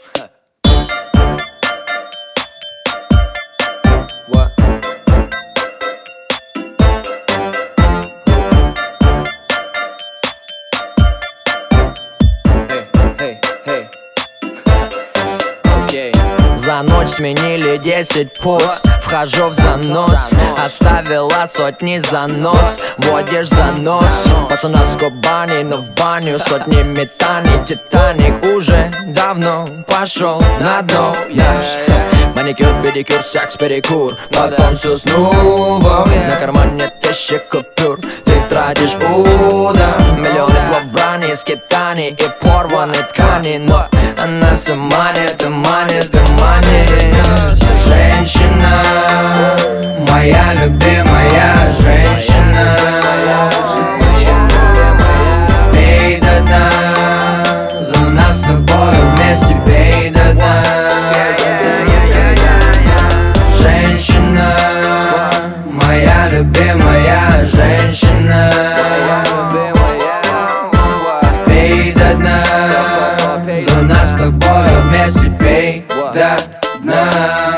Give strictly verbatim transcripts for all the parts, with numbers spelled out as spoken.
What? Hey, hey, hey. Okay. За ночь сменили десять поз. Вхожу в занос, оставила сотни занос. Водишь за нос, пацана с Кубани, но в баню сотни метаний. Титаник уже давно пошел на дно. Маникюр, педикюр, секс, перекур. Потом все снова. На кармане тысячи купюр. Ты тратишь уда. Миллион слов брани, скитаний и порваны ткани. Но она все манит, и манит, и манит. Женщина, моя любимая женщина. Пей до дна, за нас с тобой вместе пей до дна. Женщина, моя любимая женщина. Пей до дна, за нас с тобой вместе пей до дна.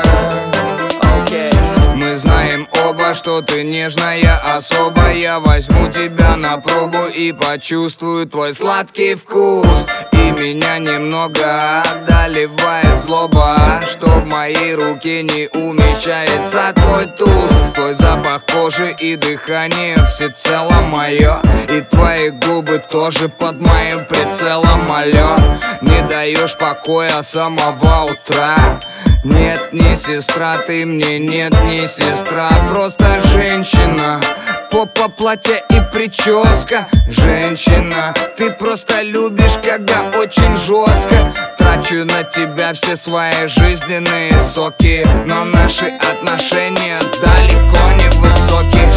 Мы знаем оба, что ты нежная особа. Я возьму тебя на пробу и почувствую твой сладкий вкус. И меня немного одолевает злоба, что в моей руке не умещается твой туз. Твой запах кожи и дыхание всецело мое. И твои губы тоже под моим прицелом, алло. Не даешь покоя с самого утра. Нет, не сестра, ты мне нет, не сестра. Просто женщина, попа, платье и прическа. Женщина, ты просто любишь, когда очень жестко. Трачу на тебя все свои жизненные соки, но наши отношения далеко не высокие.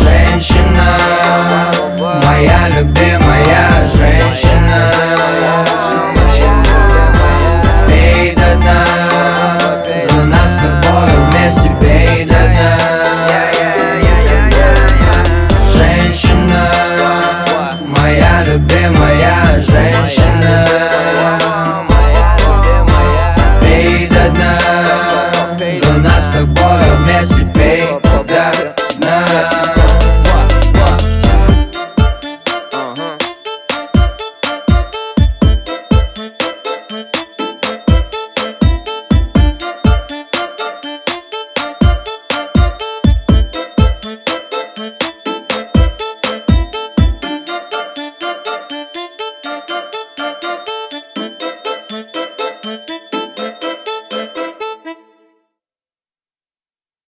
Женщина, моя любимая женщина.